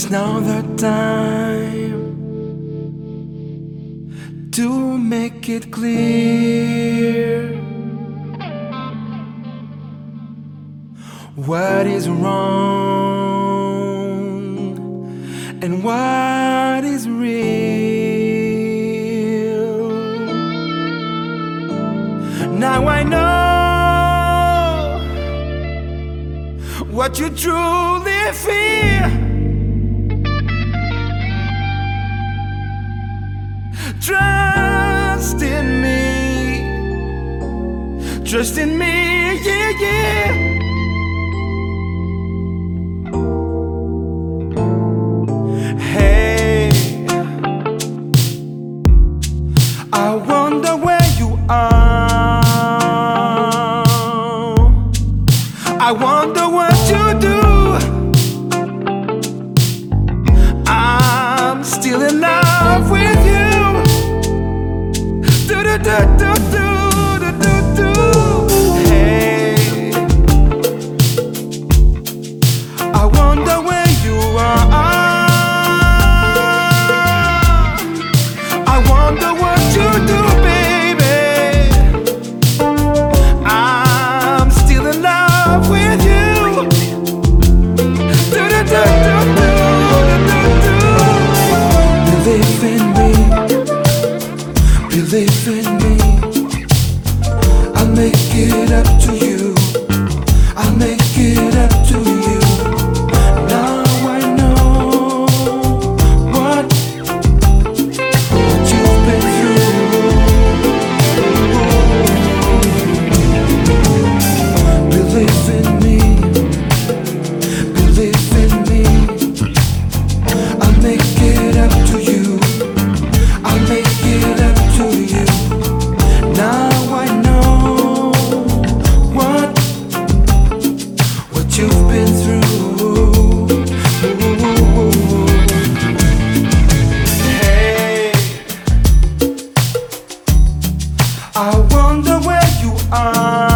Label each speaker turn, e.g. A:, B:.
A: It's now the time to make it clear what is wrong and what is real. Now I know what you truly feel. Trust in me, yeah, yeah. Hey, I wonder where you are. I wonder what you do. I'm still in love with you. Do do do do do do do. Hey, I wonder where you are. I wonder what you do, baby. I'm still in love with you. Do do do do do do do. Believe in me. Believe in me, I'll make it up to you. I'll make it up to you. Now I know what you've been through. Believe in me, believe in me. I'll make it up to you. I'll make it up to you. Now I know what you've been through. Hey, I wonder where you are.